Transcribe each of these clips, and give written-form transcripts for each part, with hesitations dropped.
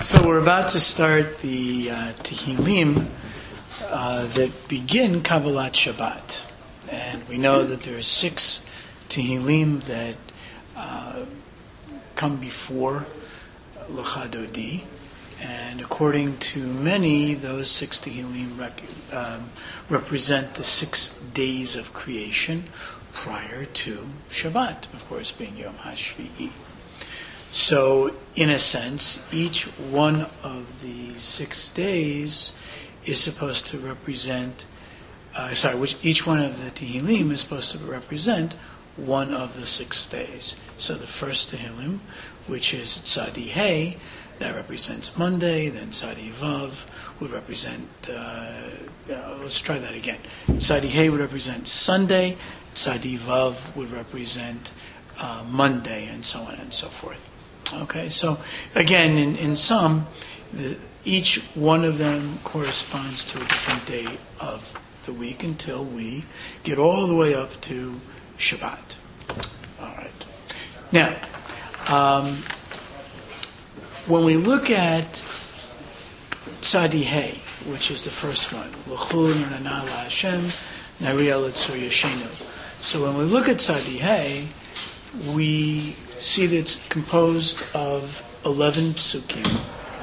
So we're about to start the Tehillim that begin Kabbalat Shabbat. And we know that there are 6 Tehillim that come before Lecha Dodi. And according to many, those 6 Tehillim represent the 6 days of creation prior to Shabbat, of course, being Yom HaShvi'i. So, in a sense, each one of the 6 days is supposed to represent, each one of the Tehillim is supposed to represent one of the 6 days. So the first Tehillim, which is Tzadi Hey, that represents Monday, then Tzadi Vav would represent, let's try that again. Tzadi Hey would represent Sunday, Tzadi Vav would represent Monday, and so on and so forth. Okay, so again, in sum, each one of them corresponds to a different day of the week until we get all the way up to Shabbat. All right. Now, when we look at Tzadi Hey, which is the first one, L'chul Nirana Hashem Nariel Etzur Yeshenu. So when we look at Tzadi Hey, we see that it's composed of 11 psukim.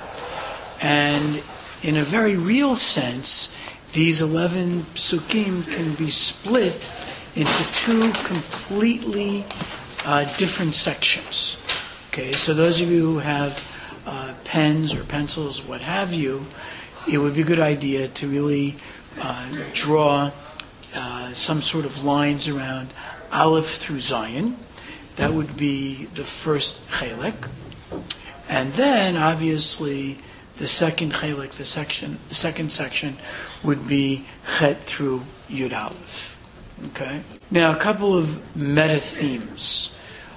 And in a very real sense, these 11 psukim can be split into 2 completely different sections. Okay, so those of you who have pens or pencils, what have you, it would be a good idea to really draw some sort of lines around Aleph through Zion. That would be the first chelek. And then, obviously, the second chelek, the second section, would be Chet through Yud Aleph. Okay? Now, a couple of meta themes.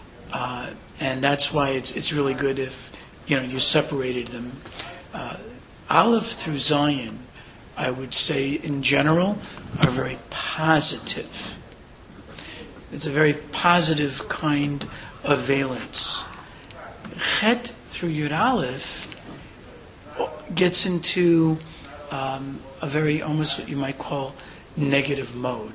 And that's why it's really good if, you separated them. Aleph through Zion, I would say, in general, are very positive. It's a very positive kind of valence. Chet through Yud Aleph gets into a very, almost what you might call, negative mode.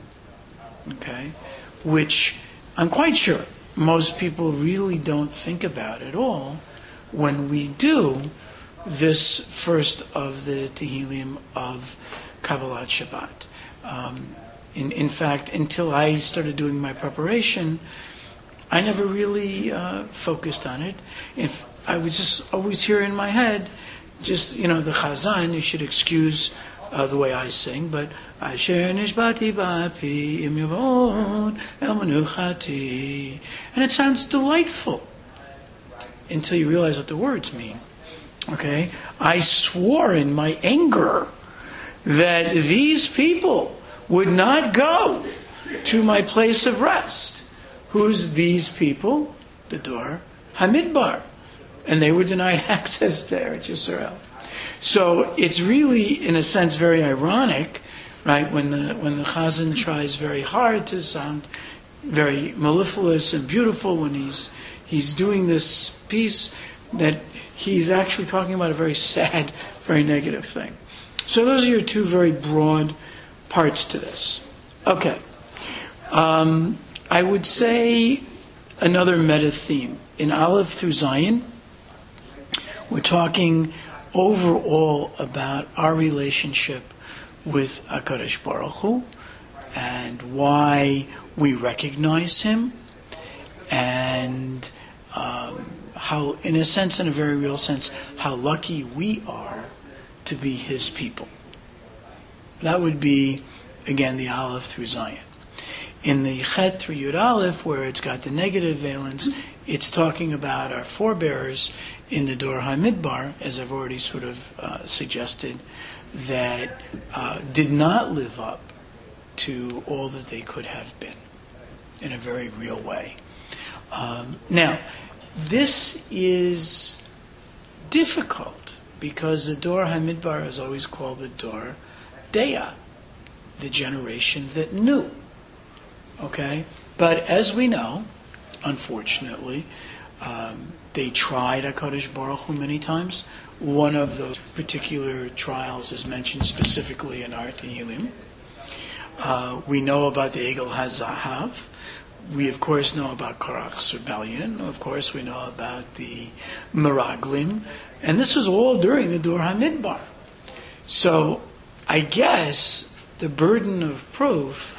Okay? Which I'm quite sure most people really don't think about at all when we do this first of the Tehillim of Kabbalat Shabbat. In fact, until I started doing my preparation, I never really focused on it. If I was just always hear in my head, the Chazan, you should excuse the way I sing, but Asher nishbati ba'api im yavon el menuchati. And it sounds delightful until you realize what the words mean. Okay? I swore in my anger that these people would not go to my place of rest. Who's these people? The Dor Hamidbar. And they were denied access to Eretz Yisrael. So it's really, in a sense, very ironic, right, when the Chazan tries very hard to sound very mellifluous and beautiful when he's doing this piece, that he's actually talking about a very sad, very negative thing. So those are your 2 very broad parts to this. Okay. I would say another meta theme. In Aleph through Zion, we're talking overall about our relationship with HaKadosh Baruch Hu and why we recognize Him and how, in a sense, in a very real sense, how lucky we are to be His people. That would be, again, the Aleph through Zion. In the Chet through Yud Aleph, where it's got the negative valence, it's talking about our forebears in the Dor HaMidbar, as I've already sort of suggested, that did not live up to all that they could have been in a very real way. Now, this is difficult because the Dor HaMidbar is always called the Dor Dea, the generation that knew. Okay? But as we know, unfortunately, they tried HaKadosh Baruch Hu many times. One of those particular trials is mentioned specifically in our Tehillim. We know about the Egel HaZahav. We, of course, know about Korach's rebellion. Of course, we know about the Meraglim. And this was all during the Dor HaMidbar. So, I guess the burden of proof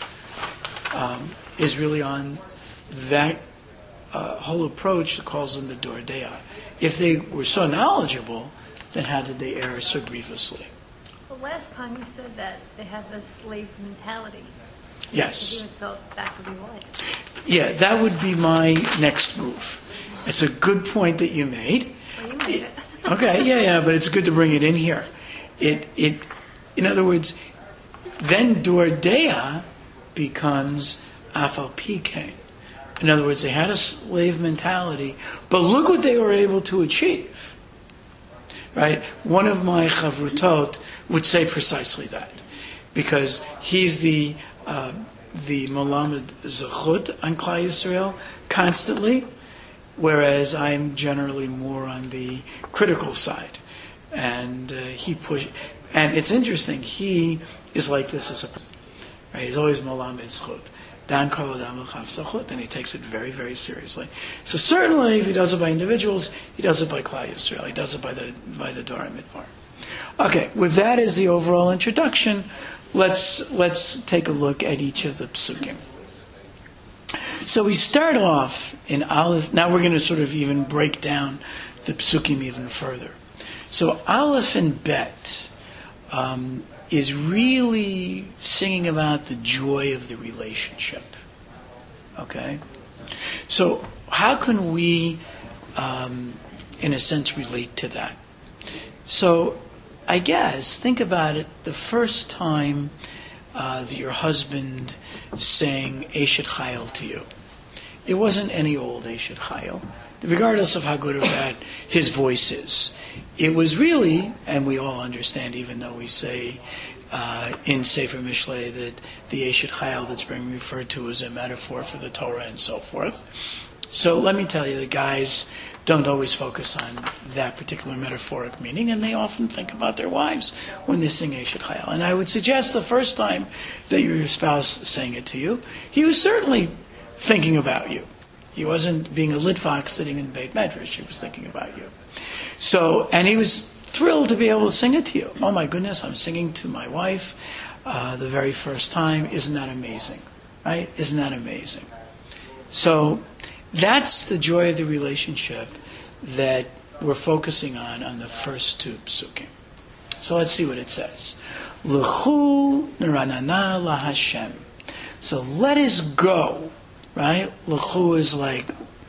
is really on that whole approach that calls them the Dor Deah. If they were so knowledgeable, then how did they err so grievously? Well, last time you said that they have the slave mentality. Yes. So that could be why. Yeah, that would be my next move. It's a good point that you made. Well, you made it. Okay, yeah, but it's good to bring it in here. In other words, then Dor Deah becomes Afal Pikein. In other words, they had a slave mentality, but look what they were able to achieve. Right? One of my chavrutot would say precisely that, because he's the Melamed Zechut on Klal Yisrael constantly, whereas I'm generally more on the critical side. And and it's interesting, he is like this as a person. Right? He's always Melamed Zechut. Dan Kol Adam L'Chav Zechut, and he takes it very, very seriously. So certainly, if he does it by individuals, he does it by Klal Yisrael. He does it by the Dor HaMidbar. Okay, with that as the overall introduction, let's take a look at each of the psukim. So we start off in Aleph. Now we're going to sort of even break down the psukim even further. So Aleph and Bet is really singing about the joy of the relationship. Okay? So how can we, in a sense, relate to that? So I guess, think about it, the first time that your husband sang Eshet Chayil to you, it wasn't any old Eshet Chayil, regardless of how good or bad his voice is. It was really, and we all understand, even though we say in Sefer Mishlei that the Eshet Chayil that's being referred to is a metaphor for the Torah and so forth. So let me tell you, the guys don't always focus on that particular metaphoric meaning, and they often think about their wives when they sing Eshet Chayil. And I would suggest the first time that your spouse sang it to you, he was certainly thinking about you. He wasn't being a litvak sitting in Beit Medrash. He was thinking about you. So, and he was thrilled to be able to sing it to you. Oh my goodness, I'm singing to my wife the very first time. Isn't that amazing? Right? Isn't that amazing? So, that's the joy of the relationship that we're focusing on the first two psukim. So let's see what it says. L'chu neranana laHashem. So let us go, right? L'chu is like,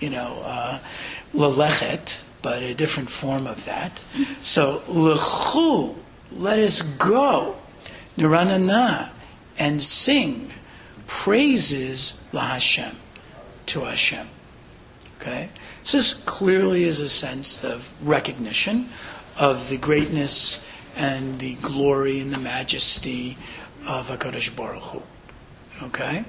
lelechet, but a different form of that. So l'chu, let us go, neranana, and sing praises laHashem, to Hashem. Okay? So this clearly is a sense of recognition of the greatness and the glory and the majesty of HaKadosh Baruch Hu. Okay?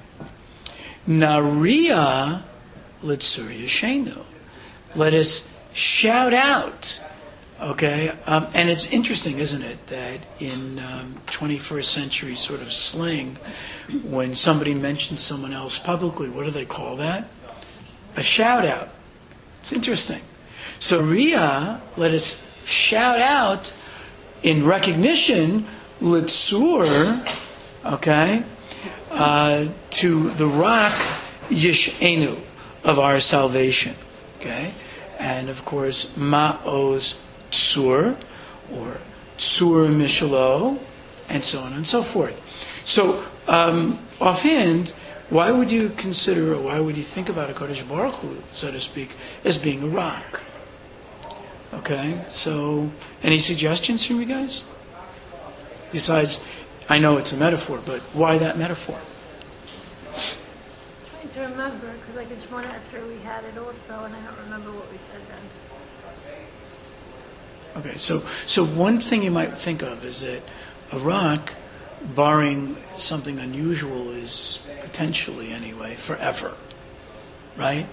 Nariya Litzur Yeshenu. Let us shout out. Okay? And it's interesting, isn't it, that in 21st century sort of slang, when somebody mentions someone else publicly, what do they call that? A shout out. It's interesting. So Riyah, let us shout out in recognition, Litzur, okay, to the rock Yish'enu of our salvation. Okay? And of course, Ma'oz Tzur, or Tzur Mishalo, and so on and so forth. So, offhand, why would you consider, or why would you think about HaKadosh Baruch Hu, so to speak, as being a rock? Okay, so, any suggestions from you guys? Besides, I know it's a metaphor, but why that metaphor? I'm trying to remember, because like in Shemona Esrei we had it also, and I don't remember what we said then. Okay, so one thing you might think of is that a rock, barring something unusual, is potentially, anyway, forever. right?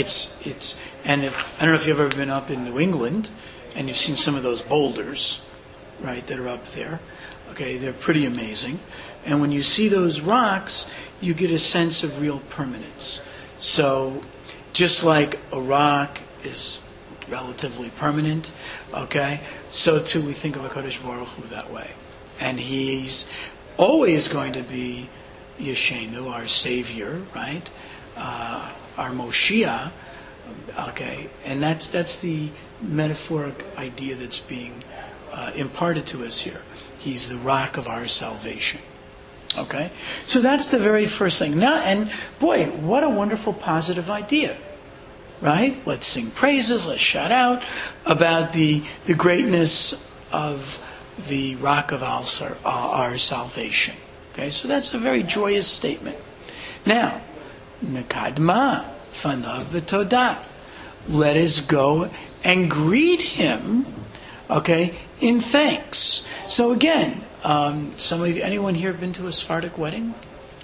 And I don't know if you've ever been up in New England and you've seen some of those boulders, right, that are up there. Okay, they're pretty amazing. And when you see those rocks, you get a sense of real permanence. So just like a rock is relatively permanent, okay, so too we think of HaKadosh Baruch Hu that way. And He's always going to be Yeshenu, our Savior, right? Our Moshiach, okay? And that's the metaphoric idea that's being imparted to us here. He's the rock of our salvation. Okay? So that's the very first thing. Now, and boy, what a wonderful positive idea. Right? Let's sing praises, let's shout out about the greatness of the rock of our salvation. Okay? So that's a very joyous statement. Now, Nekadma, fanav b'todah. Let us go and greet him, okay, in thanks. So again, anyone here been to a Sephardic wedding?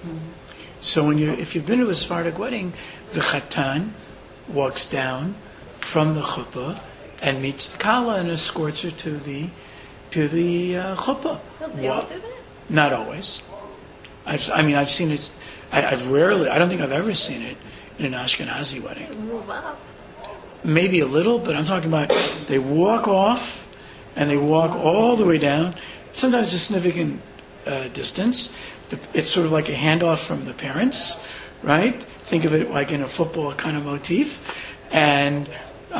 So if you've been to a Sephardic wedding, the Chatan walks down from the chuppah and meets the Kala and escorts her to the chuppah. Not always. I've seen it. I don't think I've ever seen it in an Ashkenazi wedding. Move up. Maybe a little, but I'm talking about they walk off and they walk all the way down. Sometimes a significant distance. It's sort of like a handoff from the parents, right? Think of it like in a football kind of motif. And,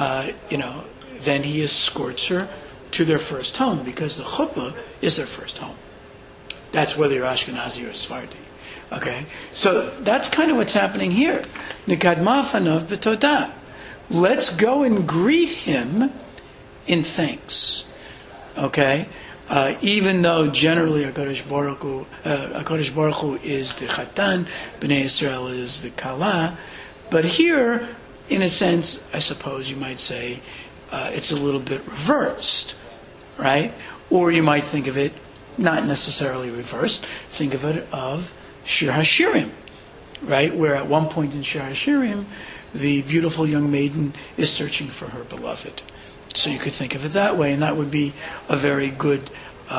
then he escorts her to their first home because the chuppah is their first home. That's whether you're Ashkenazi or Sephardi. Okay? So that's kind of what's happening here. Nikadma fanav b'todah. Let's go and greet him in thanks. Okay? Even though generally HaKadosh Baruch Hu is the Chatan, Bnei Israel is the Kala, but here, in a sense, I suppose you might say, it's a little bit reversed, right? Or you might think of it, not necessarily reversed, think of it of Shir HaShirim, right? Where at one point in Shir HaShirim, the beautiful young maiden is searching for her beloved. So you could think of it that way, and that would be a very good,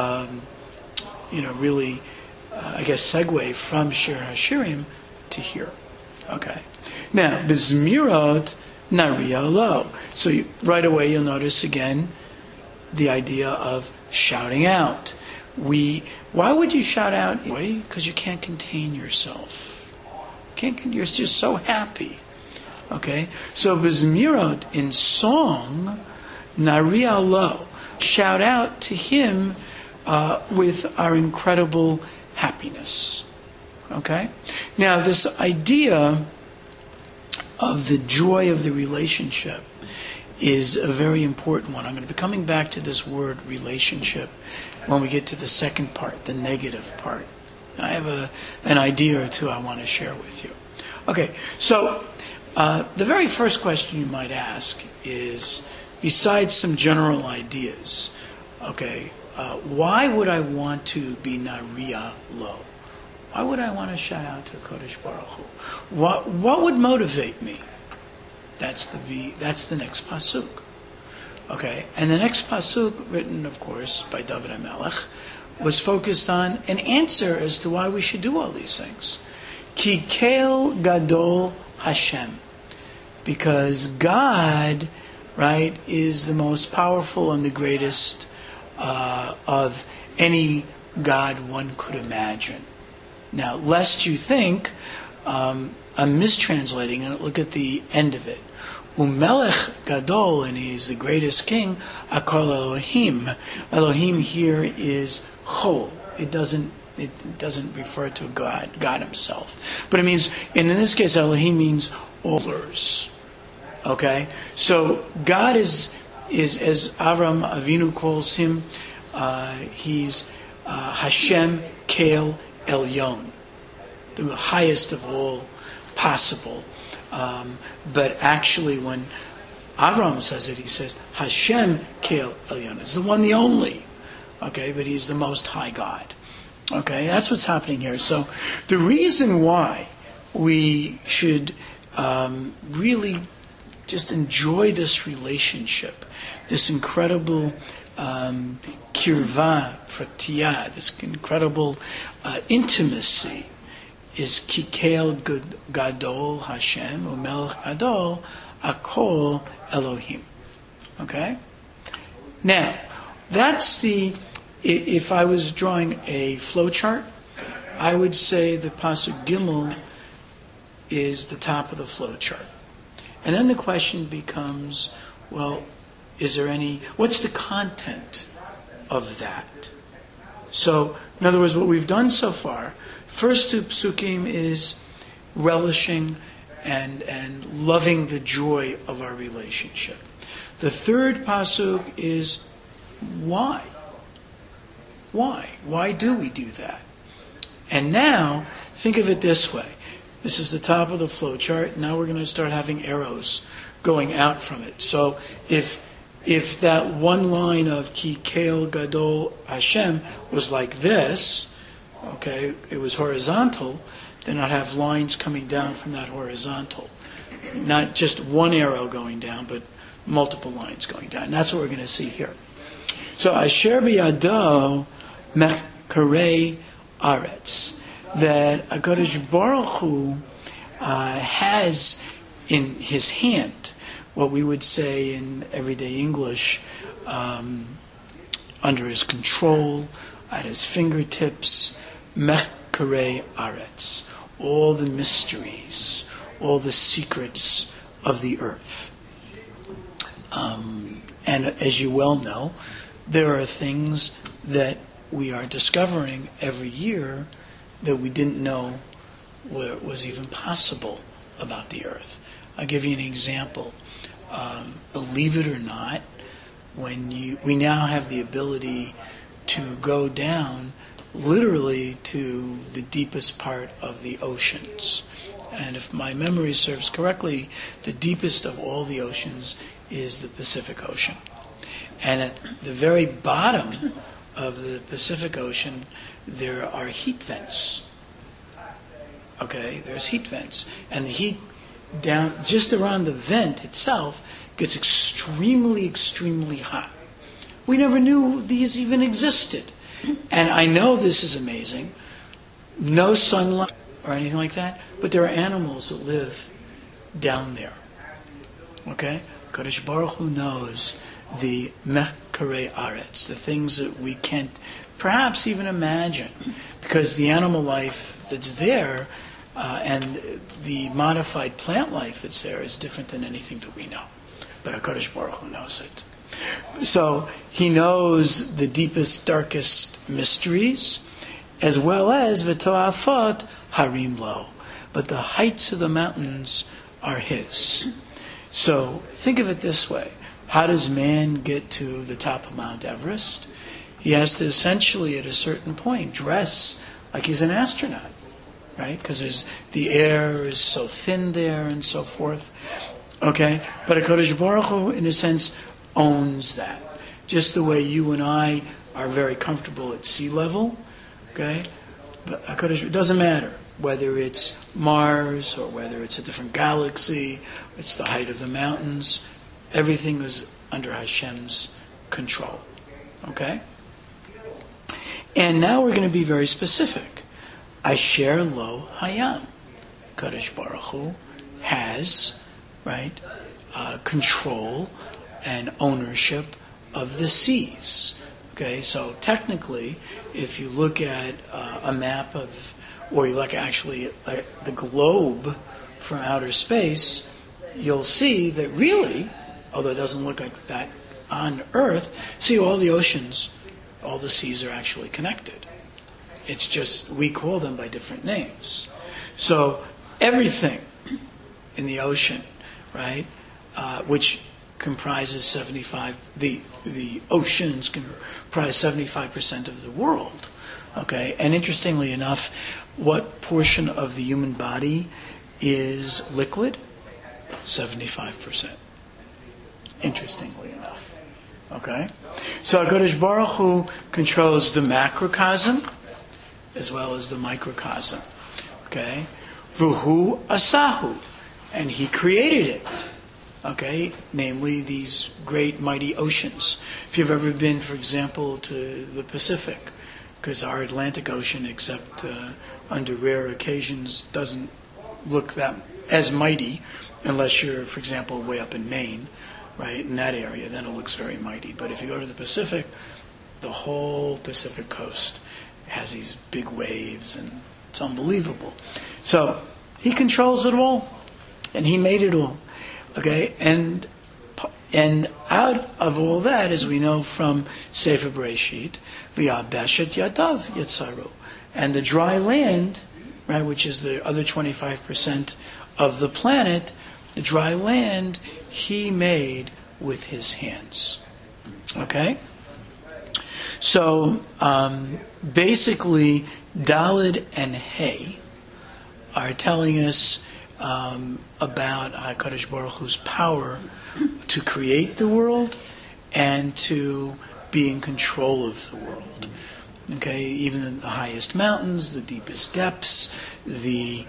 segue from Shir HaShirim to here. Okay. Now, B'zmirot Nariya Lo. So right away you'll notice again the idea of shouting out. Why would you shout out? Because you can't contain yourself. You're just so happy. Okay? So B'zmirot, in song, Nariya Lo. Shout out to him with our incredible happiness. Okay? Now, this idea of the joy of the relationship is a very important one. I'm going to be coming back to this word relationship when we get to the second part, the negative part. I have an idea or two I want to share with you. Okay, so the very first question you might ask is, besides some general ideas, okay, why would I want to be Nariya Lo? Why would I want to shout out to Kodesh Baruch Hu? What would motivate me? That's the next pasuk. Okay, and the next pasuk, written of course by David HaMelech, was focused on an answer as to why we should do all these things. Ki kel gadol Hashem, because God, right, is the most powerful and the greatest of any God one could imagine. Now, lest you think I'm mistranslating it, look at the end of it. Umelech Gadol, and he's the greatest king, Akol Elohim. Elohim here is Chol. It doesn't refer to God himself. But it means, and in this case, Elohim means allers. Okay? So God is as Avram Avinu calls him, he's Hashem Kel Elyon, the highest of all possible. But actually, when Avram says it, he says Hashem Kel Elyon. It's the one, the only. Okay, but he's the most high God. Okay, that's what's happening here. So the reason why we should really just enjoy this relationship, this incredible kirva, pratiyah, this incredible intimacy, is Kikel Gadol Hashem, Umelech Gadol, Akol Elohim. Okay? Now, that's if I was drawing a flow chart, I would say the Pasuk Gimel is the top of the flow chart. And then the question becomes, well, what's the content of that? So, in other words, what we've done so far, first two psukim is relishing and loving the joy of our relationship. The third pasuk is why? Why? Why do we do that? And now, think of it this way. This is the top of the flow chart. Now we're going to start having arrows going out from it. So if that one line of Ki Kel Gadol Hashem was like this, okay, it was horizontal, then I'd have lines coming down from that horizontal. Not just one arrow going down, but multiple lines going down. And that's what we're going to see here. So Asher B'yado Mechkarei Aretz, that HaKadosh Baruch Hu has in his hand what we would say in everyday English, under his control, at his fingertips, Mechkarei Aretz, all the mysteries, all the secrets of the earth. And as you well know, there are things that we are discovering every year that we didn't know was even possible about the earth. I'll give you an example. Believe it or not, we now have the ability to go down literally to the deepest part of the oceans. And if my memory serves correctly, the deepest of all the oceans is the Pacific Ocean. And at the very bottom of the Pacific Ocean, there are heat vents. Okay, there's heat vents. And the heat down just around the vent itself gets extremely, extremely hot. We never knew these even existed. And I know this is amazing. No sunlight or anything like that, but there are animals that live down there. Okay? Kadosh Baruch Hu knows the Mechkarei Aretz, the things that we can't perhaps even imagine, because the animal life that's there and the modified plant life that's there is different than anything that we know. But HaKadosh Baruch Hu knows it. So he knows the deepest, darkest mysteries, as well as V'to'afot harim lo. But the heights of the mountains are his. So think of it this way. How does man get to the top of Mount Everest? He has to essentially, at a certain point, dress like he's an astronaut, right? Because the air is so thin there and so forth. Okay? But HaKadosh Baruch Hu, in a sense, owns that. Just the way you and I are very comfortable at sea level. Okay? But HaKadosh, it doesn't matter whether it's Mars or whether it's a different galaxy, it's the height of the mountains. Everything is under Hashem's control. Okay? And now we're going to be very specific. Asher lo hayam. Kadosh Baruch Hu has, right, control and ownership of the seas. Okay, so technically, if you look at a map of, or you look actually at the globe from outer space, you'll see that really, although it doesn't look like that on Earth, see all the oceans, all the seas are actually connected. It's just, we call them by different names. So everything in the ocean, right, which comprises 75, the oceans comprise 75% of the world. Okay, and interestingly enough, what portion of the human body is liquid? 75%. Interestingly enough. Okay? So HaKadosh Baruch Hu controls the macrocosm as well as the microcosm. Okay? V'hu asahu. and he created it. Okay, namely these great mighty oceans. If you've ever been, for example, to the Pacific, because our Atlantic Ocean, except under rare occasions, doesn't look that as mighty, unless you're, for example, way up in Maine, right, in that area, then it looks very mighty. But if you go to the Pacific, the whole Pacific coast has these big waves, and it's unbelievable. So he controls it all, and he made it all. Okay, and out of all that, as we know from Sefer Bereshit, v'yabeshet yadav yitzaru, and the dry land, right, which is the other 25% of the planet, the dry land he made with his hands. Okay, so basically, Daled and Hey are telling us about HaKadosh Baruch Hu's power to create the world and to be in control of the world. Okay, even in the highest mountains, the deepest depths, the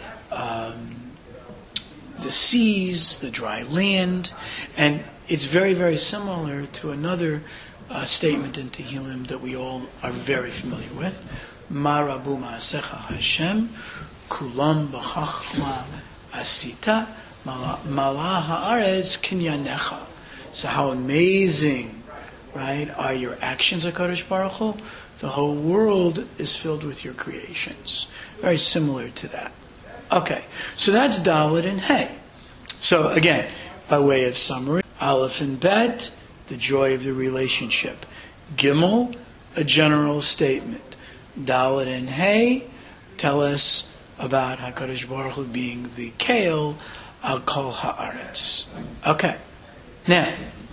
seas, the dry land, and it's very, very similar to another statement in Tehillim that we all are very familiar with. Ma rabu ma'asecha Hashem, kulam b'chachma asita, mala ha'aretz kinyanecha. So how amazing, right, are your actions, HaKadosh Baruch Hu? The whole world is filled with your creations. Very similar to that. Okay, so that's Dalet and Hey. So again, by way of summary, Aleph and Bet, the joy of the relationship. Gimel, a general statement. Dalet and Hey tell us about HaKadosh Baruch Hu being the Kael al Kol Haaretz. Okay, now,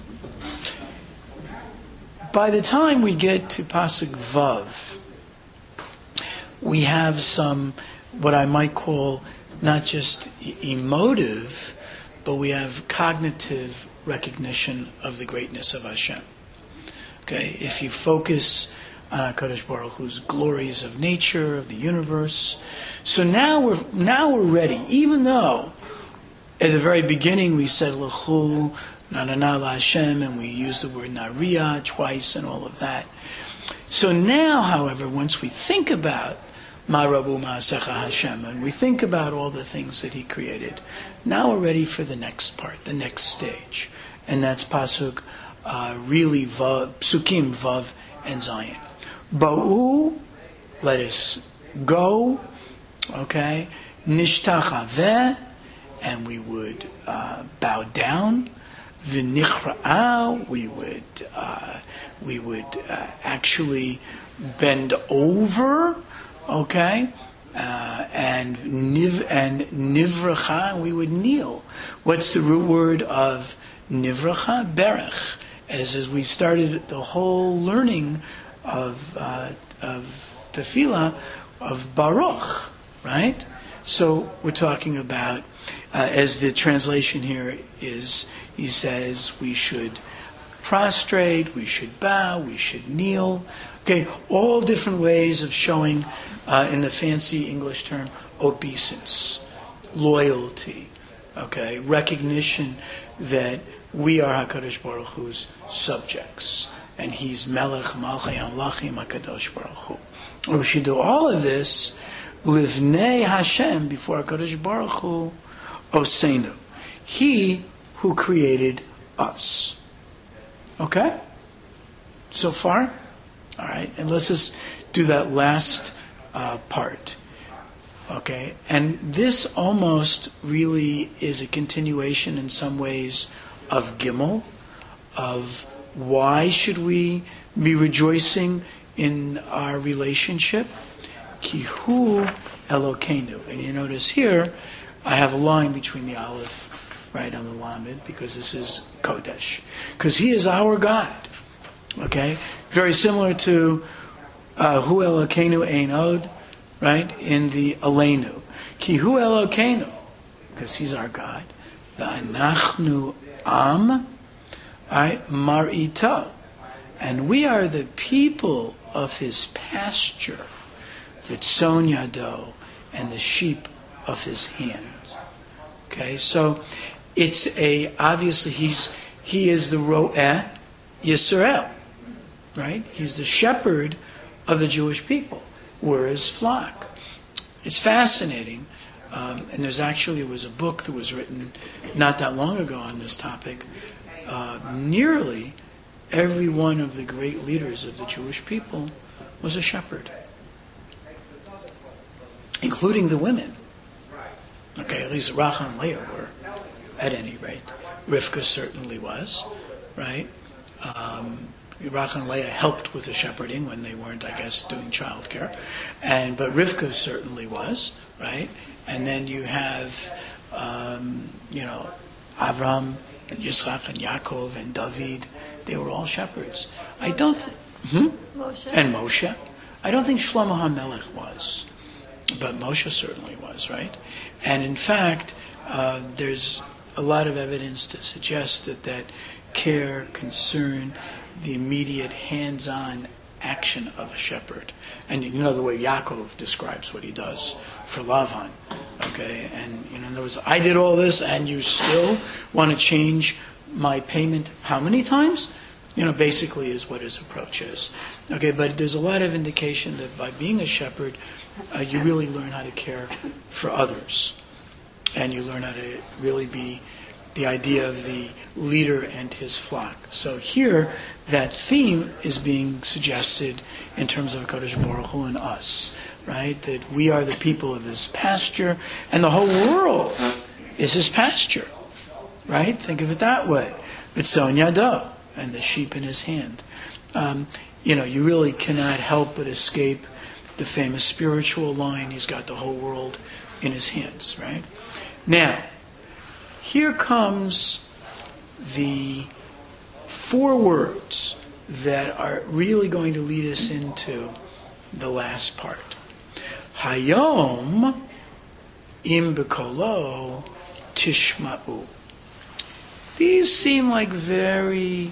by the time we get to Pasuk Vav, we have some, what I might call, not just emotive, but we have cognitive recognition of the greatness of Hashem. Okay, if you focus on HaKadosh Baruch Hu's glories of nature, of the universe. So now we're ready, even though at the very beginning we said L'chu, Na Hashem, and we used the word Nariya twice and all of that. So now, however, once we think about Ma Rabu Ma'asecha Hashem, and we think about all the things that He created, now we're ready for the next part, the next stage. And that's Pasuk, really Vav, Psukim Vav and Zion. Ba'u, let us go, okay, Nishtachaveh, and we would bow down. V'nichra'ah, we would actually bend over, okay, and nivracha, we would kneel. What's the root word of nivracha? Berech. As we started the whole learning of tefillah of Baruch, right? So we're talking about, as the translation here is, he says we should prostrate, we should bow, we should kneel. Okay, all different ways of showing, in the fancy English term, obeisance, loyalty, okay, recognition that we are HaKadosh Baruch Hu's subjects, and He's Melech Malchei Amlachim HaKadosh Baruch Hu. We should do all of this livnei Hashem, before HaKadosh Baruch Hu, Osenu, He who created us. Okay? So far? All right, and let's just do that last part. Okay, and this almost really is a continuation in some ways of Gimel, of why should we be rejoicing in our relationship? Ki hu Elokeinu. And you notice here, I have a line between the Aleph, right, on the Lamed, because this is Kodesh. Because He is our God. Okay? Very similar to Hu Elokeinu Ein Od, right, in the Aleinu. Ki Hu Elokeinu, because He's our God. V'anachnu Am, right, Mar'ito. And we are the people of His pasture, V'tzon Yado, and the sheep of His hands. Okay, so obviously he is the Ro'eh Yisrael, right? He's the shepherd of the Jewish people. We're his flock. It's fascinating, and was a book that was written not that long ago on this topic. Nearly every one of the great leaders of the Jewish people was a shepherd, including the women. Okay, at least Rachel and Leah were, at any rate. Rivka certainly was, right? Rachel and Leah helped with the shepherding when they weren't, I guess, doing childcare, but Rivka certainly was, right? And then you have, Avram and Yitzchak and Yaakov and David. They were all shepherds. I don't Moshe. And Moshe. I don't think Shlomo HaMelech was, but Moshe certainly was, right? And in fact, there's a lot of evidence to suggest that care, concern, the immediate hands-on action of a shepherd. And you know the way Yaakov describes what he does for Lavan. Okay, and in other words, I did all this and you still want to change my payment how many times? Basically is what his approach is. Okay, but there's a lot of indication that by being a shepherd, you really learn how to care for others. And you learn how to really be the idea of the leader and his flock. So here, that theme is being suggested in terms of HaKadosh Baruch Hu and us, right? That we are the people of his pasture, and the whole world is his pasture, right? Think of it that way. V'tzon yado, and the sheep in his hand. You really cannot help but escape the famous spiritual line, he's got the whole world in his hands, right? Now, here comes the 4 words that are really going to lead us into the last part. Hayom im bekolo tishma'u. These seem like very,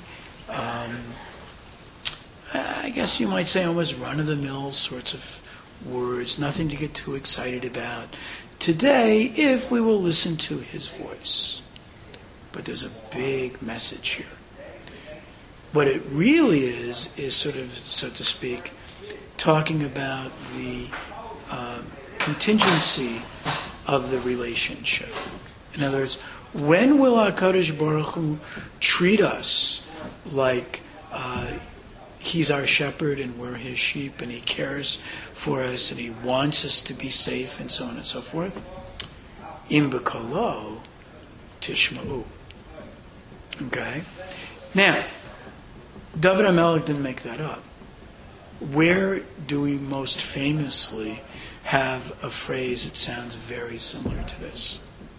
I guess you might say almost run-of-the-mill sorts of words, nothing to get too excited about today if we will listen to his voice. But there's a big message here. What it really is sort of, so to speak, talking about the contingency of the relationship. In other words, when will HaKadosh Baruch Hu treat us like he's our shepherd and we're his sheep and he cares for us and he wants us to be safe and so on and so forth? Im b'kolo tishma'u. Okay? Now, David HaMelech didn't make that up. Where do we most famously have a phrase that sounds very similar to this?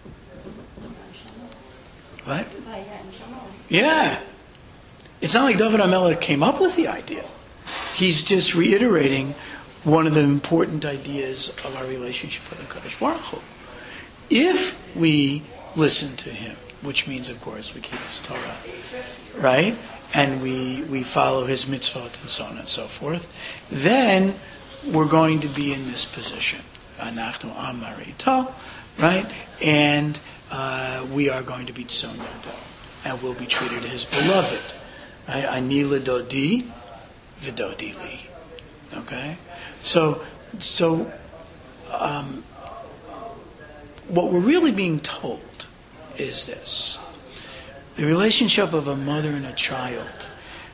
What? Yeah. It's not like David HaMelech came up with the idea. He's just reiterating one of the important ideas of our relationship with HaKadosh Baruch Hu. If we listen to him, which means, of course, we keep his Torah, right? And we follow his mitzvot and so on and so forth, then we're going to be in this position. Anachnu am marito, right? And we are going to be tzon yado, and we'll be treated as beloved. Right? Ani l'dodi v'dodi li. Okay? So what we're really being told is this. The relationship of a mother and a child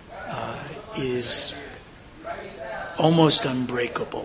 is almost unbreakable.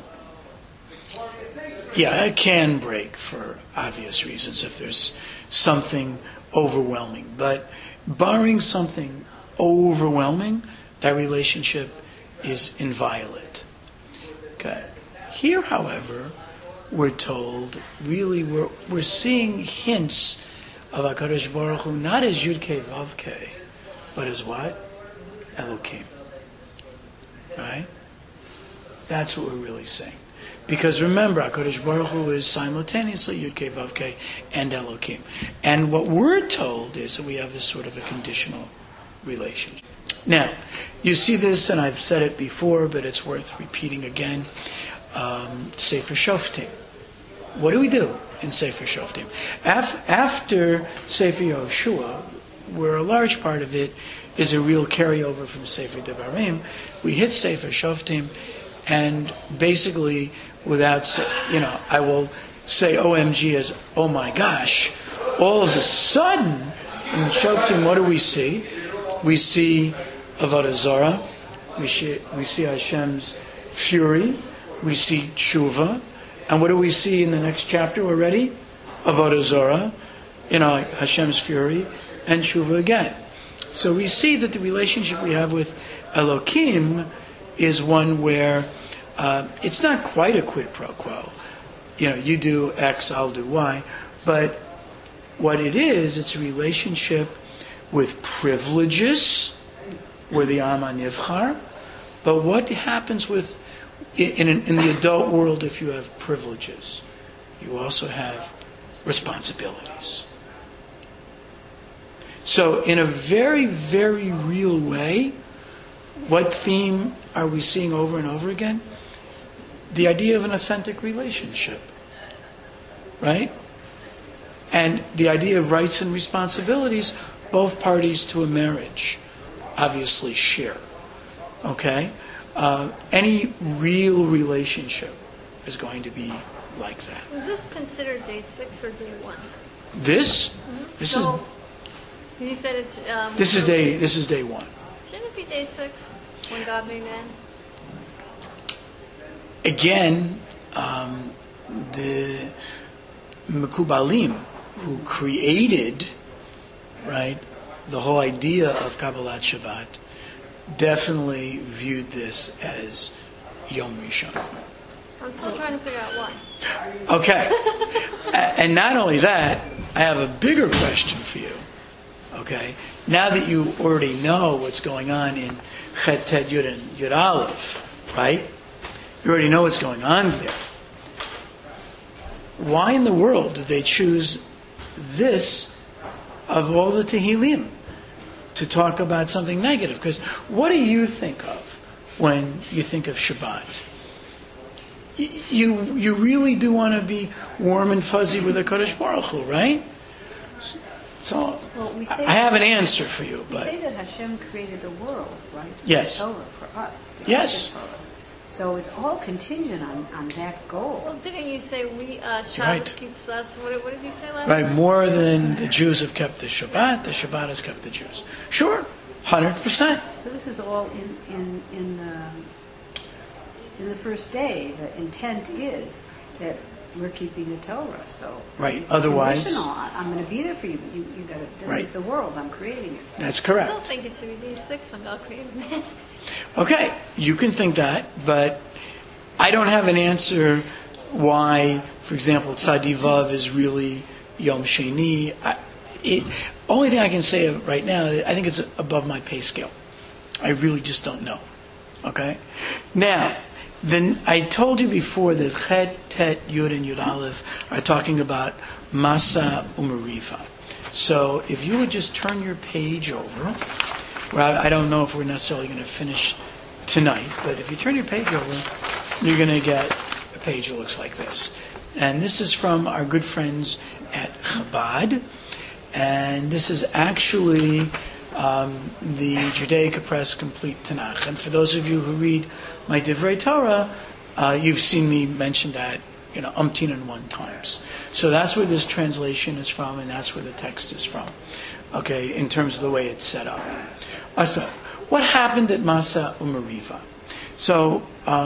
Yeah, it can break for obvious reasons if there's something overwhelming. But barring something overwhelming, that relationship is inviolate. Okay. Here, however, we're told, really, we're seeing hints of HaKadosh Baruch Hu not as Yud-Kei Vav-Kei, but as what? Elokim. Right? That's what we're really saying. Because remember, HaKadosh Baruch Hu is simultaneously Yud-Kei Vav-Kei and Elokim. And what we're told is that we have this sort of a conditional relationship. Now, you see this, and I've said it before, but it's worth repeating again. Sefer Shoftim. What do? in Sefer Shoftim. After Sefer Yehoshua, where a large part of it is a real carryover from Sefer Devarim, we hit Sefer Shoftim, and basically, without, I will say OMG as oh my gosh, all of a sudden, in Shoftim, what do we see? We see Avodah Zarah, we see Hashem's fury, we see Tshuva, and what do we see in the next chapter already? Avodah Zarah, Hashem's fury, and Tshuva again. So we see that the relationship we have with Elokim is one where it's not quite a quid pro quo. You do X, I'll do Y, but what it is, it's a relationship with privileges, we're the Am HaNivchar, but what happens with in the adult world if you have privileges? You also have responsibilities. So in a very, very real way, what theme are we seeing over and over again? The idea of an authentic relationship, right? And the idea of rights and responsibilities, both parties to a marriage obviously share, okay? Any real relationship is going to be like that. Was this considered day 6 or day 1? This? Mm-hmm. This so, is... You said it's... This is day 1. Shouldn't it be day 6 when God made man? Again, the Mekubalim who created, right, the whole idea of Kabbalat Shabbat definitely viewed this as Yom Rishon. I'm still trying to figure out why. Okay. And not only that, I have a bigger question for you. Okay? Now that you already know what's going on in Chet Tet Yud and Yud Aleph, right? You already know what's going on there. Why in the world did they choose this of all the Tehillim to talk about something negative? Because what do you think of when you think of Shabbat? You really do want to be warm and fuzzy with the Kadosh Baruch Hu, right? So I have an answer for you. We say that Hashem created the world, right? Yes. Torah for us. Yes. So it's all contingent on that goal. Well, didn't you say Shabbos Right. keeps us? What did you say last Right, time? more than the Jews have kept the Shabbat has kept the Jews. Sure, 100%. So this is all in the first day. The intent is that we're keeping the Torah. So Right, otherwise... conditional. I'm going to be there for you, but you got to. This Right. is the world. I'm creating it. That's I correct. don't think it should be day 6 when God created man. Okay, you can think that, but I don't have an answer why, for example, Tzadi Vav is really Yom Sheni. Only thing I can say right now, I think it's above my pay scale. I really just don't know. Okay? Now, then I told you before that Chet, Tet, Yud, and Yud Aleph are talking about Masa Umarifa. So if you would just turn your page over, well, I don't know if we're necessarily going to finish tonight, but if you turn your page over, you're going to get a page that looks like this. And this is from our good friends at Chabad. And this is actually the Judaica Press Complete Tanakh. And for those of you who read my Divrei Torah, you've seen me mention that, umpteen and one times. So that's where this translation is from, and that's where the text is from. Okay, in terms of the way it's set up. So, what happened at Masa Umariva? So,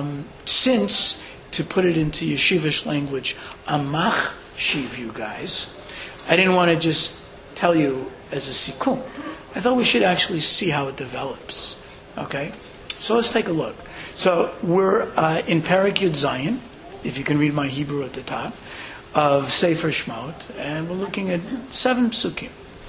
since, to put it into yeshivish language, amach shiv you guys, I didn't want to just tell you as a sikum. I thought we should actually see how it develops. Okay? So let's take a look. So we're in Perek Yud Zayin, if you can read my Hebrew at the top, of Sefer Shmot, and we're looking at 7 psukim.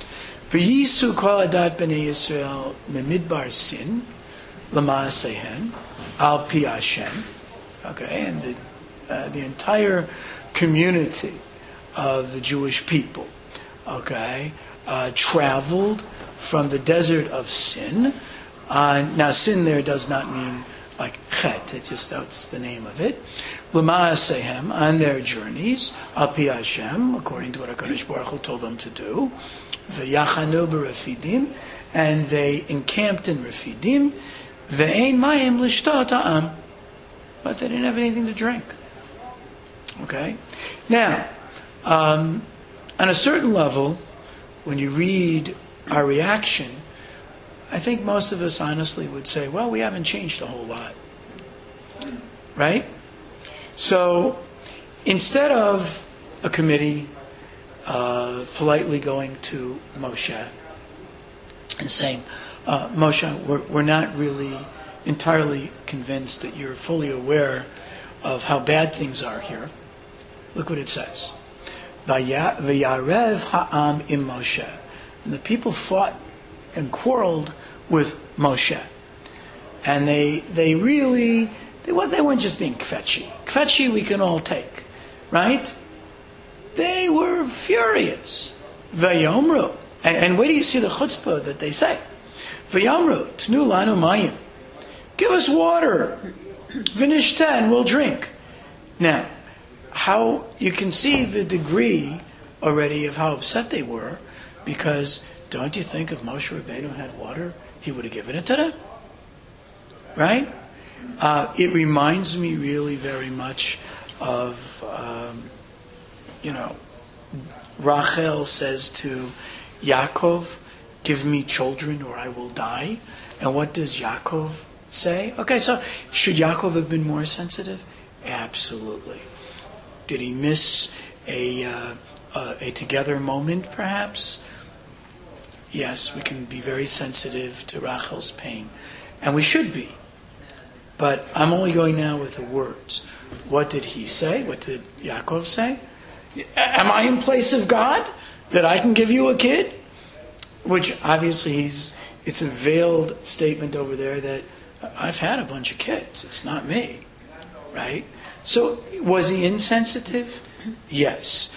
V'yisu kol adat b'nei Yisrael memidbar sin l'maasehen al pi Hashem. Okay, and the entire community of the Jewish people, okay, traveled from the desert of sin. Now, sin there does not mean like Chet, it just notes the name of it. L'ma'asehem, on their journeys, al pi Hashem, according to what HaKadosh Baruch Hu told them to do. V'yachanu b'Refidim, and they encamped in Refidim. Ve'ein mayim l'shtot ha'am, but they didn't have anything to drink. Okay? Now, on a certain level, when you read our reaction, I think most of us honestly would say, well, we haven't changed a whole lot. Right? So, instead of a committee politely going to Moshe and saying, Moshe, we're not really entirely convinced that you're fully aware of how bad things are here. Look what it says. V'yarev ha'am im Moshe. And the people fought and quarreled with Moshe. And they weren't just being kvetchy. Kvetchy we can all take, right? They were furious. Vayomru. And where do you see the chutzpah that they say? Vayomru, tnu lanu mayim. Give us water. V'nishta, and we'll drink. Now, how you can see the degree already of how upset they were, because don't you think if Moshe Rabbeinu had water, he would have given it to them? Right? It reminds me really very much of, Rachel says to Yaakov, give me children or I will die. And what does Yaakov say? Okay, so should Yaakov have been more sensitive? Absolutely. Did he miss a together moment, perhaps? Yes, we can be very sensitive to Rachel's pain. And we should be. But I'm only going now with the words. What did he say? What did Yaakov say? Am I in place of God? That I can give you a kid? Which obviously it's a veiled statement over there that I've had a bunch of kids. It's not me. Right? So was he insensitive? Yes.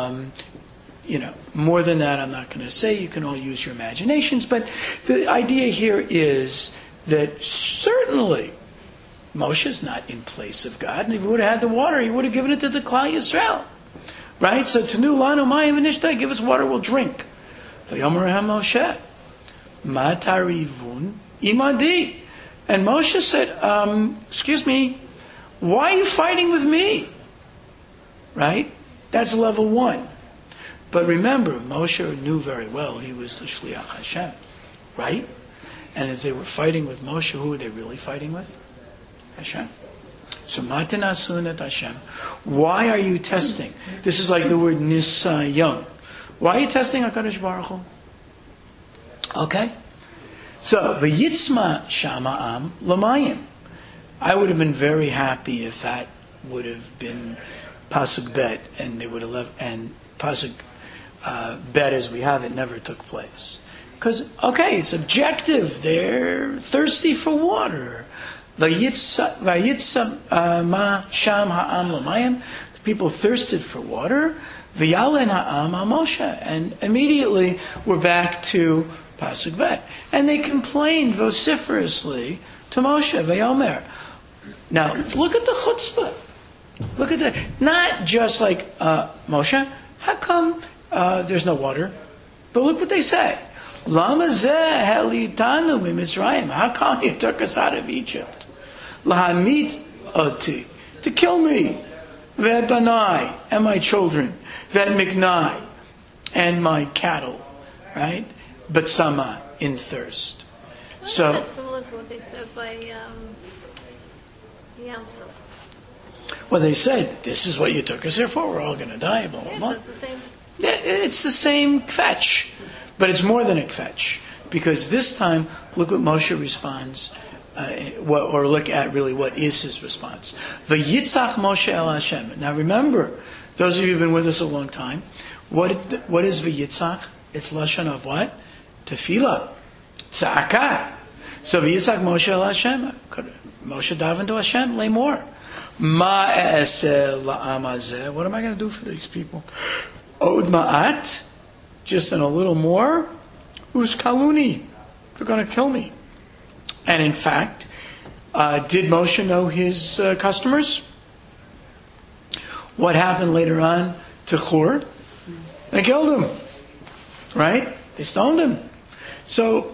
More than that I'm not going to say. You can all use your imaginations. But the idea here is that certainly Moshe's not in place of God. And if he would have had the water, he would have given it to the Klal Yisrael. Right? So, Tanu lanu mayim v'nishta, give us water, we'll drink. V'yomer Moshe, ma tarivun imadi. And Moshe said, excuse me, why are you fighting with me? Right? That's level 1. But remember, Moshe knew very well he was the Shliach Hashem. Right? And if they were fighting with Moshe, who were they really fighting with? Hashem. So, matinasun Hashem. Why are you testing? This is like the word nisayon. Why are you testing HaKadosh Baruch Hu? Okay? So, v'yitzma shama'am l'mayim. I would have been very happy if that would have been pasuk bet, and they would have left, and pasuk bet as we have it never took place. Because, okay, it's objective. They're thirsty for water. Vayitza ma sham ha'am l'mayim. The people thirsted for water. V'yalen ha'am Moshe. And immediately we're back to pasuk bet. And they complained vociferously to Moshe. V'yomer. Now, look at the chutzpah. Look at that. Not just like, Moshe, how come there's no water? But look what they say. Lama zeh helitanu miMitzrayim. How come you took us out of Egypt? Lahamit oti. To kill me. Ve'banai. And my children. Ve'miknai. And my cattle. Right? B'tzama. In thirst. So. That's similar to what they said by Yamsuf. Well, they said, this is what you took us here for. We're all going to die. Blah, blah, blah. It's the same. It's the same kvetch. But it's more than a kvetch. Because this time, look what Moshe responds. Or look at really what is his response. V'yitzach Moshe el Hashem. Now remember, those of you who've been with us a long time, what is v'yitzach? It's lashon of what? Tefillah. Tza'akah. So v'yitzach Moshe el Hashem. Moshe davened to Hashem, lay more. Ma eseh la'am hazeh. What am I going to do for these people? Od ma'at. Just in a little more. Uskaluni. They're going to kill me. And in fact, Did Moshe know his customers? What happened later on to Hur? They killed him, right? They stoned him. So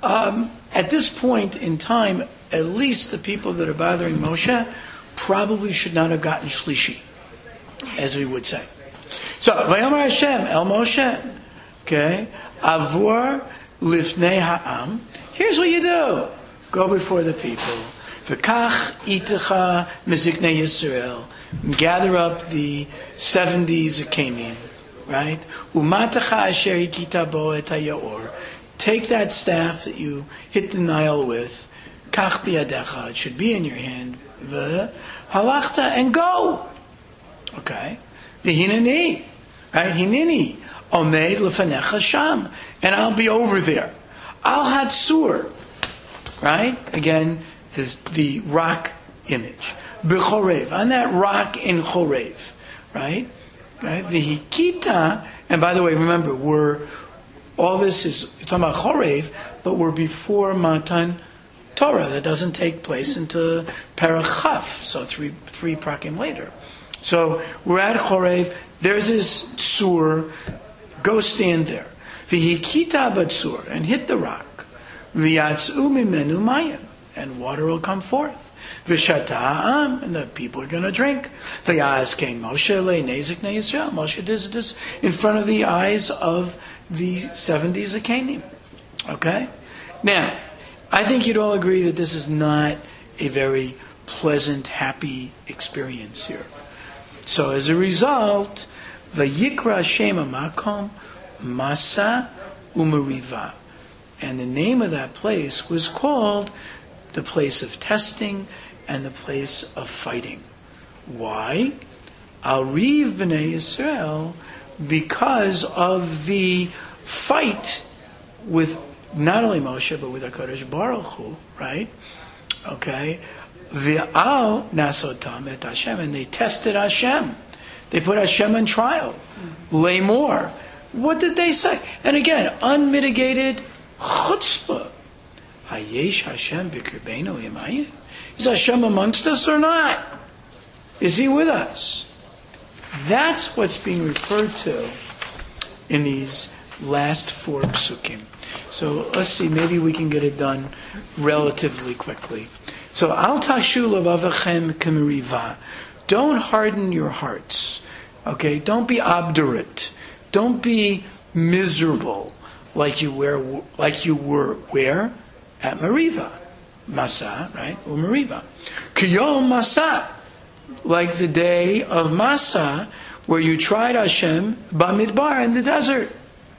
at this point in time, at least the people that are bothering Moshe probably should not have gotten shlishi, as we would say. So, Vayomer Hashem El Moshe, okay, Avur Lifnei Ha'am. Here's what you do: go before the people. V'kach itecha meziknei Yisrael. Gather up the 70 zakenim, right? Umatacha asher hikita bo et hayaor. Take that staff that you hit the Nile with. Kach biyadecha. It should be in your hand. Halachta, and go. Okay. V'hineni, right? Hineni omed lefanecha sham, and I'll be over there. Al hatzur, right? Again, the rock image. B'chorev, on that rock in Chorev, right? Right? V'hikita, and by the way, remember, all this is you're talking about Chorev, but we're before Matan Torah. That doesn't take place until Parachaf, so three prakim later. So we're at Chorev. There's this tzur. Go stand there. V'hikita batzur, and hit the rock. V'yatzu mimenu mayim, and water will come forth. V'shata, and the people are going to drink. V'yaz came Moshe le'nezik ne'Yisrael. Moshe did this in front of the eyes of the 70 zakenim. Okay? Now, I think you'd all agree that this is not a very pleasant, happy experience here. So as a result, Vayikra Shema Makom Masa Umariva. And the name of that place was called the place of testing and the place of fighting. Why? Al-Riv B'nai Yisrael, because of the fight with not only Moshe, but with HaKadosh Baruch Hu, right? Okay? V'al nasotam et Hashem, and they tested Hashem. They put Hashem on trial. Lay more. What did they say? And again, unmitigated chutzpah. Hayesh Hashem b'kirbeinu yemayin. Is Hashem amongst us or not? Is He with us? That's what's being referred to in these last 4 psukim. So let's see, maybe we can get it done relatively quickly. So, al tashu levavachem k'meriva. Don't harden your hearts. Okay? Don't be obdurate. Don't be miserable like you were where? At Meriva. Masa, right? Or Meriva. Kiyom Masa. Like the day of Masa, where you tried Hashem, Bamidbar, in the desert.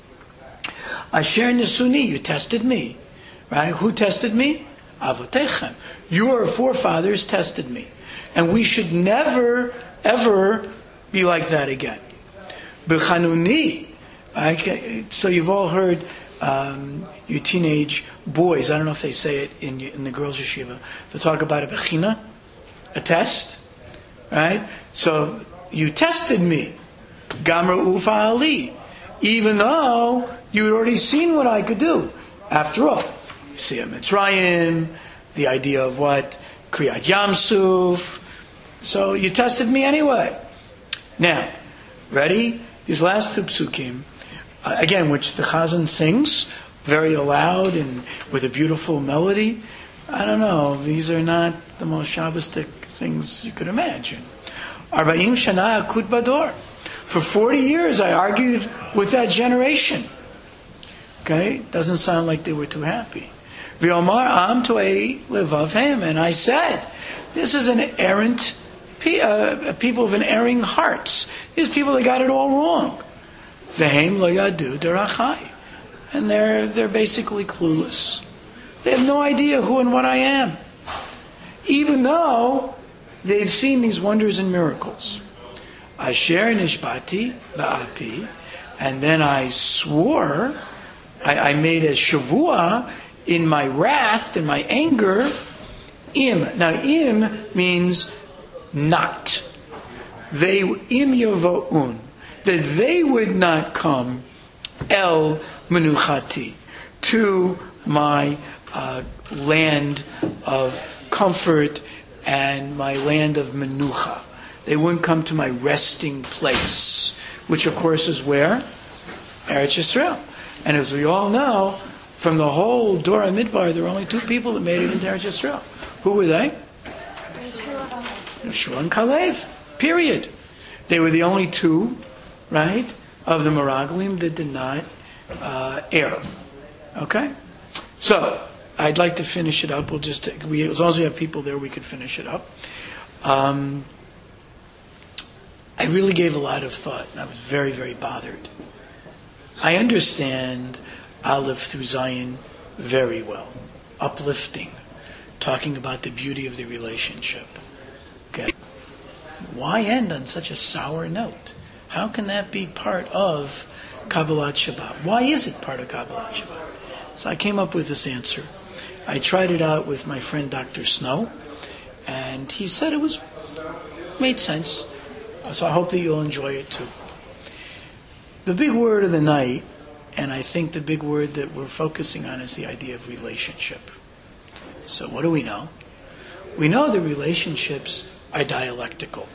Asher Nesuni, you tested me. Right? Who tested me? Avotechem. Your forefathers tested me. And we should never, ever be like that again. B'chanuni. So you've all heard, you teenage boys, I don't know if they say it in the girls' yeshiva, to talk about a bechina, a test. Right? So you tested me. Gamra ufa ali. Even though you had already seen what I could do. After all, you see a Mitzrayim, the idea of what? Kriyat Yamsuf. So you tested me anyway. Now, ready? These last 2 psukim, again, which the Chazan sings very loud and with a beautiful melody. I don't know, these are not the most Shabbistic things you could imagine. Arba'im Shana Akut Bador. For 40 years I argued with that generation. Okay? Doesn't sound like they were too happy. V'omar am to'ei levavhem. And I said, this is an errant people of an erring hearts. These people, they got it all wrong. V'hem lo yadu derachai. And they're basically clueless. They have no idea who and what I am. Even though they've seen these wonders and miracles. Asher nishbati ba'api. And then I swore, I made a shavua in my wrath, in my anger, im. Now im means not. They im yovo'un. That they would not come el menuchati, to my land of comfort and my land of menucha. They wouldn't come to my resting place, which of course is where? Eretz Yisrael. And as we all know, from the whole Dora Midbar, there were only two people that made it into Eretz Yisrael. Who were they? Yeshua and Kalev. Period. They were the only two, right, of the Meraglim that did not err. Okay? So, I'd like to finish it up. As long as we have people there, we could finish it up. I really gave a lot of thought, and I was very, very bothered. I understand Aleph through Zion very well. Uplifting. Talking about the beauty of the relationship. Okay. Why end on such a sour note? How can that be part of Kabbalat Shabbat? Why is it part of Kabbalat Shabbat? So I came up with this answer. I tried it out with my friend Dr. Snow, and he said it made sense. So I hope that you'll enjoy it too. The big word of the night, and I think the big word that we're focusing on, is the idea of relationship. So what do we know? We know that relationships are dialectical.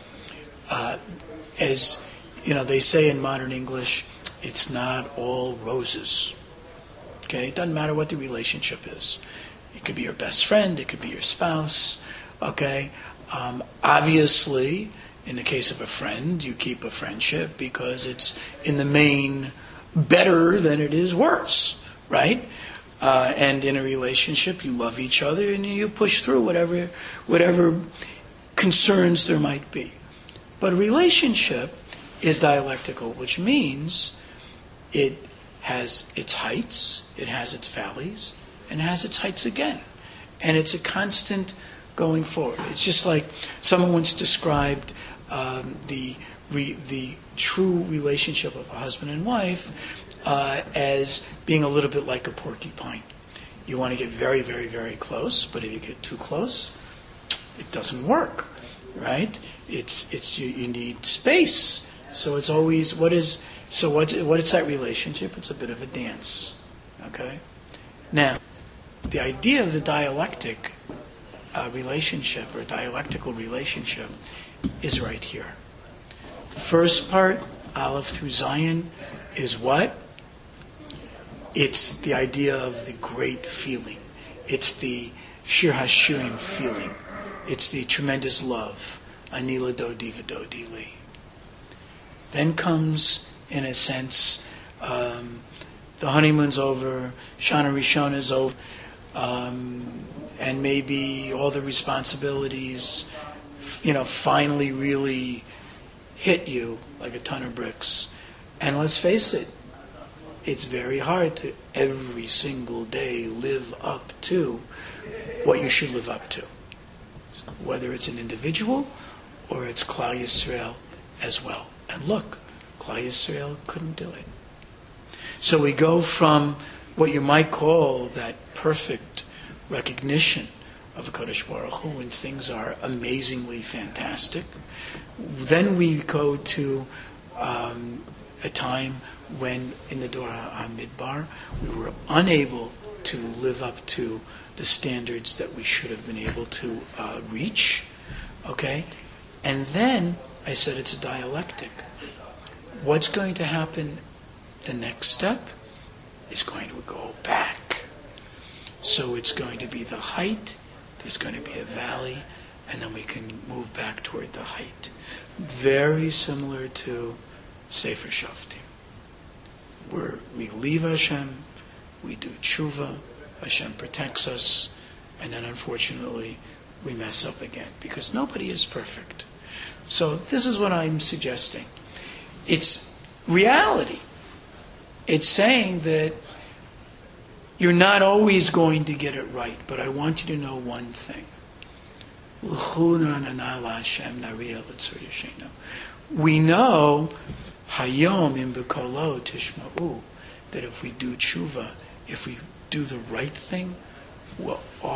As you know, they say in modern English, it's not all roses. Okay, it doesn't matter what the relationship is. It could be your best friend, it could be your spouse. Okay, obviously, in the case of a friend, you keep a friendship because it's in the main better than it is worse, right? And in a relationship, you love each other and you push through whatever concerns there might be. But a relationship is dialectical, which means it has its heights, it has its valleys, and it has its heights again. And it's a constant going forward. It's just like someone once described the true relationship of a husband and wife as being a little bit like a porcupine. You want to get very, very, very close, but if you get too close, it doesn't work, right? You need space. So it's always what is that relationship? It's a bit of a dance, okay? Now, the idea of the dialectic relationship or dialectical relationship is right here. The first part, Aleph through Zion, is what? It's the idea of the great feeling. It's the Shir HaShirim feeling. It's the tremendous love. Anila Dodi V'Dodi Li. Then comes, in a sense, the honeymoon's over, Shana Rishon is over, and maybe all the responsibilities, finally really hit you like a ton of bricks. And let's face it, it's very hard to every single day live up to what you should live up to. So whether it's an individual or it's Klal Yisrael as well. And look, Klal Yisrael couldn't do it. So we go from what you might call that perfect recognition of a Kodesh Baruch Hu when things are amazingly fantastic. Then we go to a time when in the Dora Midbar we were unable to live up to the standards that we should have been able to reach. Okay? And then I said it's a dialectic. What's going to happen? The next step is going to go back. So it's going to be the height, there's going to be a valley, and then we can move back toward the height. Very similar to Sefer Shoftim. Where we leave Hashem, we do tshuva, Hashem protects us, and then unfortunately we mess up again, because nobody is perfect. So this is what I'm suggesting. It's reality. It's saying that you're not always going to get it right, but I want you to know one thing. We know Hayom im B'Kolo Tishma'u, that if we do tshuva, if we do the right thing, we'll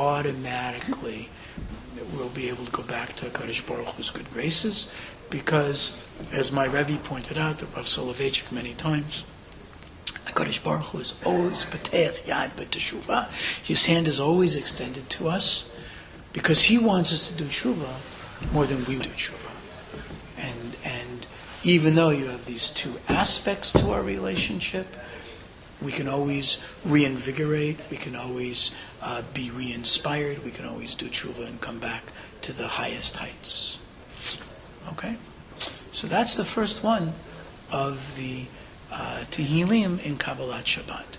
be able to go back to HaKadosh Baruch Hu's good graces, because, as my Rebbe pointed out, the Rav Soloveitchik many times, HaKadosh Baruch Hu is always Pateh Yad B'Teshuvah. His hand is always extended to us, because He wants us to do tshuva more than we do tshuva. And even though you have these two aspects to our relationship, we can always reinvigorate, we can always be re-inspired, we can always do tshuva and come back to the highest heights. Okay? So that's the first one of the Tehillim in Kabbalat Shabbat.